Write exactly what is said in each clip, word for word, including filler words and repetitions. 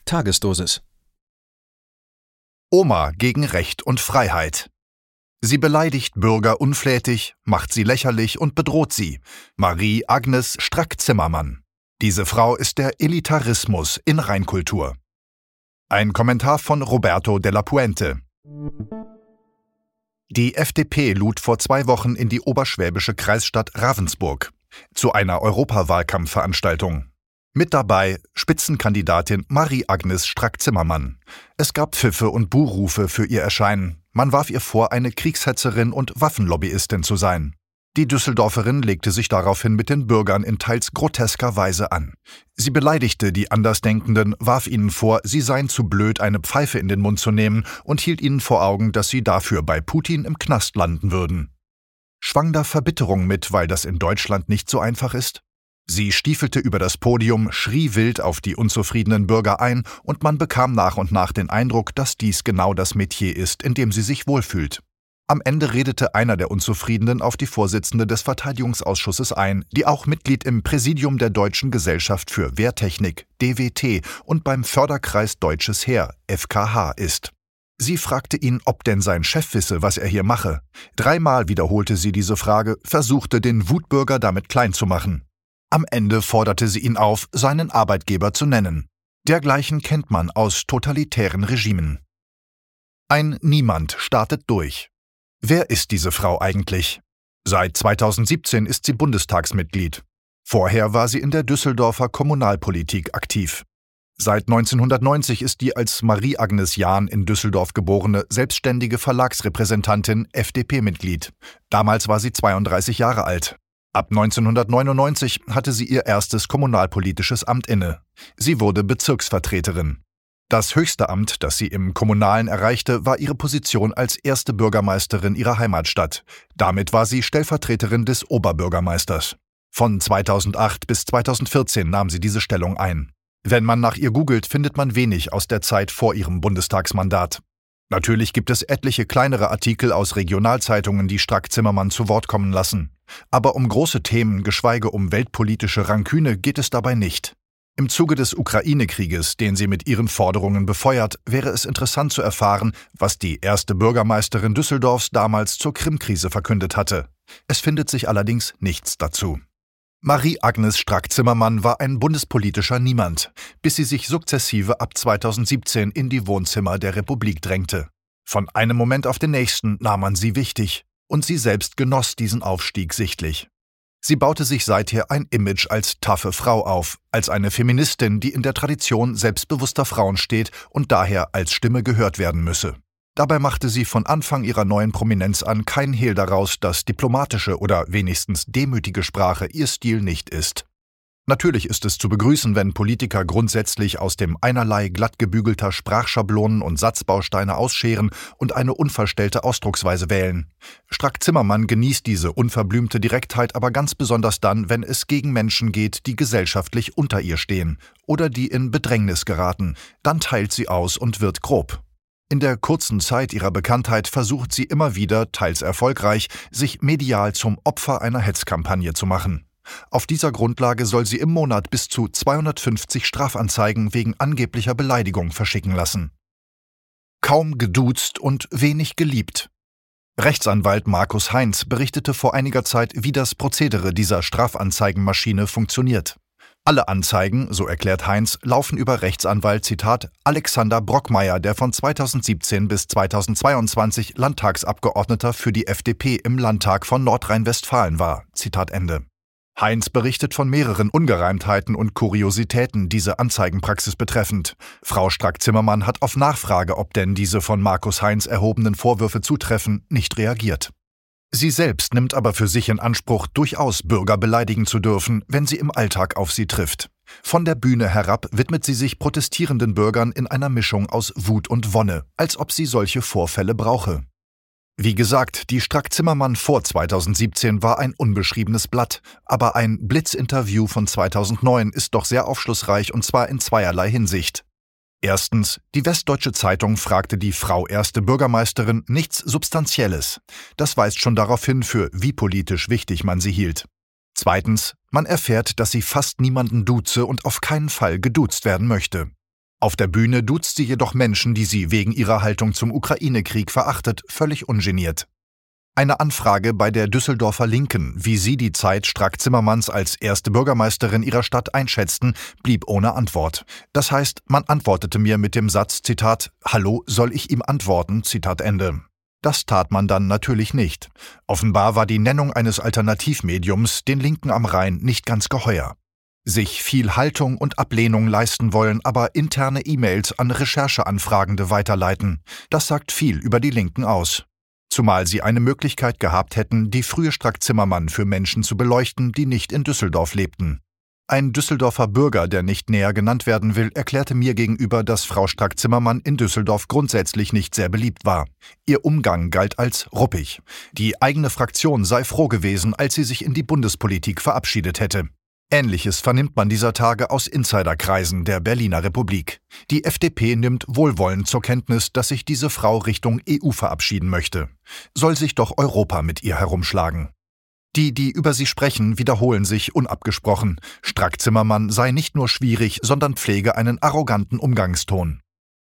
Tagesdosis. Oma gegen Recht und Freiheit. Sie beleidigt Bürger unflätig, macht sie lächerlich und bedroht sie. Marie-Agnes Strack-Zimmermann. Diese Frau ist der Elitarismus in Reinkultur. Ein Kommentar von Roberto de la Puente. Die F D P lud vor zwei Wochen in die oberschwäbische Kreisstadt Ravensburg zu einer Europawahlkampfveranstaltung. Mit dabei Spitzenkandidatin Marie-Agnes Strack-Zimmermann. Es gab Pfiffe und Buhrufe für ihr Erscheinen. Man warf ihr vor, eine Kriegshetzerin und Waffenlobbyistin zu sein. Die Düsseldorferin legte sich daraufhin mit den Bürgern in teils grotesker Weise an. Sie beleidigte die Andersdenkenden, warf ihnen vor, sie seien zu blöd, eine Pfeife in den Mund zu nehmen und hielt ihnen vor Augen, dass sie dafür bei Putin im Knast landen würden. Schwang da Verbitterung mit, weil das in Deutschland nicht so einfach ist? Sie stiefelte über das Podium, schrie wild auf die unzufriedenen Bürger ein und man bekam nach und nach den Eindruck, dass dies genau das Metier ist, in dem sie sich wohlfühlt. Am Ende redete einer der Unzufriedenen auf die Vorsitzende des Verteidigungsausschusses ein, die auch Mitglied im Präsidium der Deutschen Gesellschaft für Wehrtechnik, D W T, und beim Förderkreis Deutsches Heer, F K H, ist. Sie fragte ihn, ob denn sein Chef wisse, was er hier mache. Dreimal wiederholte sie diese Frage, versuchte den Wutbürger damit klein zu machen. Am Ende forderte sie ihn auf, seinen Arbeitgeber zu nennen. Dergleichen kennt man aus totalitären Regimen. Ein Niemand startet durch. Wer ist diese Frau eigentlich? Seit zweitausendsiebzehn ist sie Bundestagsmitglied. Vorher war sie in der Düsseldorfer Kommunalpolitik aktiv. Seit neunzehnhundertneunzig ist die als Marie-Agnes Jahn in Düsseldorf geborene selbstständige Verlagsrepräsentantin F D P-Mitglied. Damals war sie zweiunddreißig Jahre alt. Ab neunzehnhundertneunundneunzig hatte sie ihr erstes kommunalpolitisches Amt inne. Sie wurde Bezirksvertreterin. Das höchste Amt, das sie im Kommunalen erreichte, war ihre Position als erste Bürgermeisterin ihrer Heimatstadt. Damit war sie Stellvertreterin des Oberbürgermeisters. Von zweitausendacht bis zweitausendvierzehn nahm sie diese Stellung ein. Wenn man nach ihr googelt, findet man wenig aus der Zeit vor ihrem Bundestagsmandat. Natürlich gibt es etliche kleinere Artikel aus Regionalzeitungen, die Strack-Zimmermann zu Wort kommen lassen. Aber um große Themen, geschweige um weltpolitische Ranküne, geht es dabei nicht. Im Zuge des Ukraine-Krieges, den sie mit ihren Forderungen befeuert, wäre es interessant zu erfahren, was die erste Bürgermeisterin Düsseldorfs damals zur Krim-Krise verkündet hatte. Es findet sich allerdings nichts dazu. Marie-Agnes Strack-Zimmermann war ein bundespolitischer Niemand, bis sie sich sukzessive ab zweitausendsiebzehn in die Wohnzimmer der Republik drängte. Von einem Moment auf den nächsten nahm man sie wichtig, und sie selbst genoss diesen Aufstieg sichtlich. Sie baute sich seither ein Image als taffe Frau auf, als eine Feministin, die in der Tradition selbstbewusster Frauen steht und daher als Stimme gehört werden müsse. Dabei machte sie von Anfang ihrer neuen Prominenz an kein Hehl daraus, dass diplomatische oder wenigstens demütige Sprache ihr Stil nicht ist. Natürlich ist es zu begrüßen, wenn Politiker grundsätzlich aus dem Einerlei glattgebügelter Sprachschablonen und Satzbausteine ausscheren und eine unverstellte Ausdrucksweise wählen. Strack-Zimmermann genießt diese unverblümte Direktheit aber ganz besonders dann, wenn es gegen Menschen geht, die gesellschaftlich unter ihr stehen oder die in Bedrängnis geraten. Dann teilt sie aus und wird grob. In der kurzen Zeit ihrer Bekanntheit versucht sie immer wieder, teils erfolgreich, sich medial zum Opfer einer Hetzkampagne zu machen. Auf dieser Grundlage soll sie im Monat bis zu zweihundertfünfzig Strafanzeigen wegen angeblicher Beleidigung verschicken lassen. Kaum geduzt und wenig geliebt. Rechtsanwalt Markus Heinz berichtete vor einiger Zeit, wie das Prozedere dieser Strafanzeigenmaschine funktioniert. Alle Anzeigen, so erklärt Heinz, laufen über Rechtsanwalt, Zitat, Alexander Brockmeier, der von zweitausendsiebzehn bis zweitausendzweiundzwanzig Landtagsabgeordneter für die F D P im Landtag von Nordrhein-Westfalen war. Zitat Ende. Heinz berichtet von mehreren Ungereimtheiten und Kuriositäten diese Anzeigenpraxis betreffend. Frau Strack-Zimmermann hat auf Nachfrage, ob denn diese von Markus Heinz erhobenen Vorwürfe zutreffen, nicht reagiert. Sie selbst nimmt aber für sich in Anspruch, durchaus Bürger beleidigen zu dürfen, wenn sie im Alltag auf sie trifft. Von der Bühne herab widmet sie sich protestierenden Bürgern in einer Mischung aus Wut und Wonne, als ob sie solche Vorfälle brauche. Wie gesagt, die Strack-Zimmermann vor zweitausendsiebzehn war ein unbeschriebenes Blatt, aber ein Blitz-Interview von zweitausendneun ist doch sehr aufschlussreich und zwar in zweierlei Hinsicht. Erstens, die Westdeutsche Zeitung fragte die Frau erste Bürgermeisterin nichts Substanzielles. Das weist schon darauf hin, für wie politisch wichtig man sie hielt. Zweitens, man erfährt, dass sie fast niemanden duze und auf keinen Fall geduzt werden möchte. Auf der Bühne duzt sie jedoch Menschen, die sie wegen ihrer Haltung zum Ukraine-Krieg verachtet, völlig ungeniert. Eine Anfrage bei der Düsseldorfer Linken, wie sie die Zeit Strack-Zimmermanns als erste Bürgermeisterin ihrer Stadt einschätzten, blieb ohne Antwort. Das heißt, man antwortete mir mit dem Satz, Zitat, »Hallo, soll ich ihm antworten?« Zitat Ende. Das tat man dann natürlich nicht. Offenbar war die Nennung eines Alternativmediums den Linken am Rhein nicht ganz geheuer. Sich viel Haltung und Ablehnung leisten wollen, aber interne E-Mails an Rechercheanfragende weiterleiten, das sagt viel über die Linken aus. Zumal sie eine Möglichkeit gehabt hätten, die frühe Strack-Zimmermann für Menschen zu beleuchten, die nicht in Düsseldorf lebten. Ein Düsseldorfer Bürger, der nicht näher genannt werden will, erklärte mir gegenüber, dass Frau Strack-Zimmermann in Düsseldorf grundsätzlich nicht sehr beliebt war. Ihr Umgang galt als ruppig. Die eigene Fraktion sei froh gewesen, als sie sich in die Bundespolitik verabschiedet hätte. Ähnliches vernimmt man dieser Tage aus Insiderkreisen der Berliner Republik. Die F D P nimmt wohlwollend zur Kenntnis, dass sich diese Frau Richtung E U verabschieden möchte. Soll sich doch Europa mit ihr herumschlagen. Die, die über sie sprechen, wiederholen sich unabgesprochen. Strack-Zimmermann sei nicht nur schwierig, sondern pflege einen arroganten Umgangston.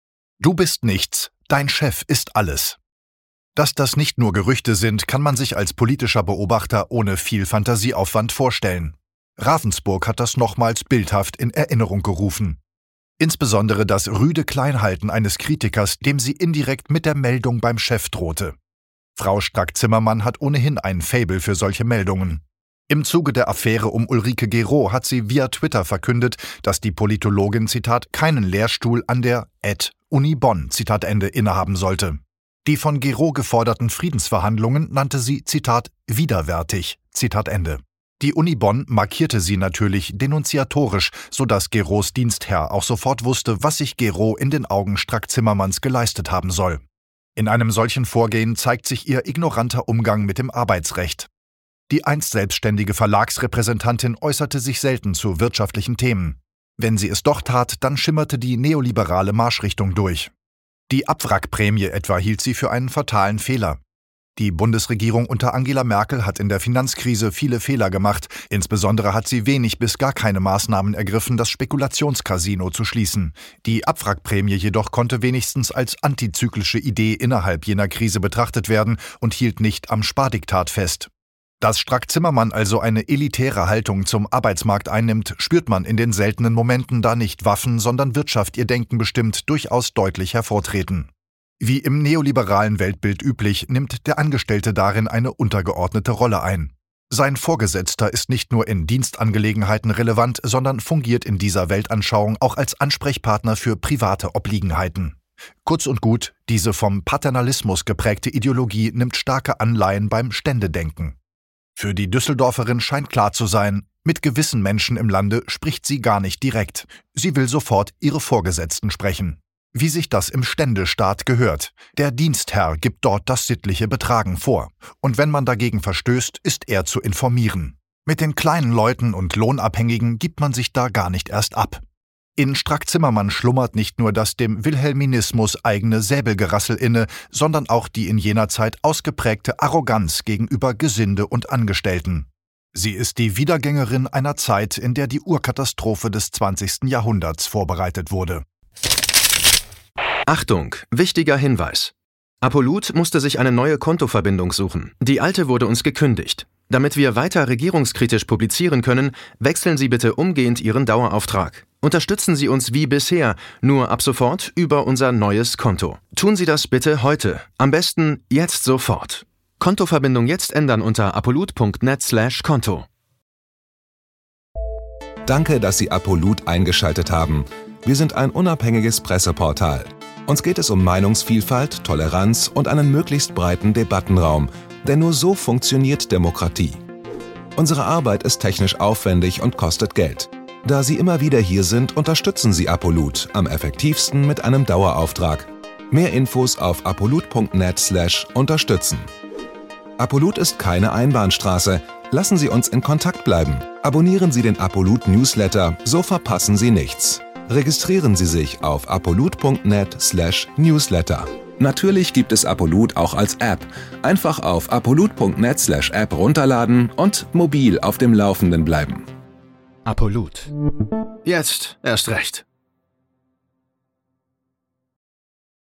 Du bist nichts, dein Chef ist alles. Dass das nicht nur Gerüchte sind, kann man sich als politischer Beobachter ohne viel Fantasieaufwand vorstellen. Ravensburg hat das nochmals bildhaft in Erinnerung gerufen. Insbesondere das rüde Kleinhalten eines Kritikers, dem sie indirekt mit der Meldung beim Chef drohte. Frau Strack-Zimmermann hat ohnehin ein Faible für solche Meldungen. Im Zuge der Affäre um Ulrike Gero hat sie via Twitter verkündet, dass die Politologin, Zitat, keinen Lehrstuhl an der Uni Bonn, Zitat Ende, innehaben sollte. Die von Gero geforderten Friedensverhandlungen nannte sie, Zitat, widerwärtig, Zitat Ende. Die Uni Bonn markierte sie natürlich denunziatorisch, sodass Geros Dienstherr auch sofort wusste, was sich Gero in den Augen Strack-Zimmermanns geleistet haben soll. In einem solchen Vorgehen zeigt sich ihr ignoranter Umgang mit dem Arbeitsrecht. Die einst selbstständige Verlagsrepräsentantin äußerte sich selten zu wirtschaftlichen Themen. Wenn sie es doch tat, dann schimmerte die neoliberale Marschrichtung durch. Die Abwrackprämie etwa hielt sie für einen fatalen Fehler. Die Bundesregierung unter Angela Merkel hat in der Finanzkrise viele Fehler gemacht. Insbesondere hat sie wenig bis gar keine Maßnahmen ergriffen, das Spekulationscasino zu schließen. Die Abwrackprämie jedoch konnte wenigstens als antizyklische Idee innerhalb jener Krise betrachtet werden und hielt nicht am Spardiktat fest. Dass Strack-Zimmermann also eine elitäre Haltung zum Arbeitsmarkt einnimmt, spürt man in den seltenen Momenten, da nicht Waffen, sondern Wirtschaft ihr Denken bestimmt, durchaus deutlich hervortreten. Wie im neoliberalen Weltbild üblich, nimmt der Angestellte darin eine untergeordnete Rolle ein. Sein Vorgesetzter ist nicht nur in Dienstangelegenheiten relevant, sondern fungiert in dieser Weltanschauung auch als Ansprechpartner für private Obliegenheiten. Kurz und gut, diese vom Paternalismus geprägte Ideologie nimmt starke Anleihen beim Ständedenken. Für die Düsseldorferin scheint klar zu sein, mit gewissen Menschen im Lande spricht sie gar nicht direkt. Sie will sofort ihre Vorgesetzten sprechen. Wie sich das im Ständestaat gehört. Der Dienstherr gibt dort das sittliche Betragen vor. Und wenn man dagegen verstößt, ist er zu informieren. Mit den kleinen Leuten und Lohnabhängigen gibt man sich da gar nicht erst ab. In Strack-Zimmermann schlummert nicht nur das dem Wilhelminismus eigene Säbelgerassel inne, sondern auch die in jener Zeit ausgeprägte Arroganz gegenüber Gesinde und Angestellten. Sie ist die Wiedergängerin einer Zeit, in der die Urkatastrophe des zwanzigsten Jahrhunderts vorbereitet wurde. Achtung, wichtiger Hinweis. Apollut musste sich eine neue Kontoverbindung suchen. Die alte wurde uns gekündigt. Damit wir weiter regierungskritisch publizieren können, wechseln Sie bitte umgehend Ihren Dauerauftrag. Unterstützen Sie uns wie bisher, nur ab sofort über unser neues Konto. Tun Sie das bitte heute. Am besten jetzt sofort. Kontoverbindung jetzt ändern unter apollut punkt net slash Konto. Danke, dass Sie Apollut eingeschaltet haben. Wir sind ein unabhängiges Presseportal. Uns geht es um Meinungsvielfalt, Toleranz und einen möglichst breiten Debattenraum, denn nur so funktioniert Demokratie. Unsere Arbeit ist technisch aufwendig und kostet Geld. Da Sie immer wieder hier sind, unterstützen Sie Apollut am effektivsten mit einem Dauerauftrag. Mehr Infos auf apollut punkt net slash unterstützen. Apollut ist keine Einbahnstraße. Lassen Sie uns in Kontakt bleiben. Abonnieren Sie den Apollut Newsletter, so verpassen Sie nichts. Registrieren Sie sich auf apollut punkt net slash newsletter. Natürlich gibt es Apollut auch als App. Einfach auf apollut punkt net slash app runterladen und mobil auf dem Laufenden bleiben. Apollut. Jetzt erst recht.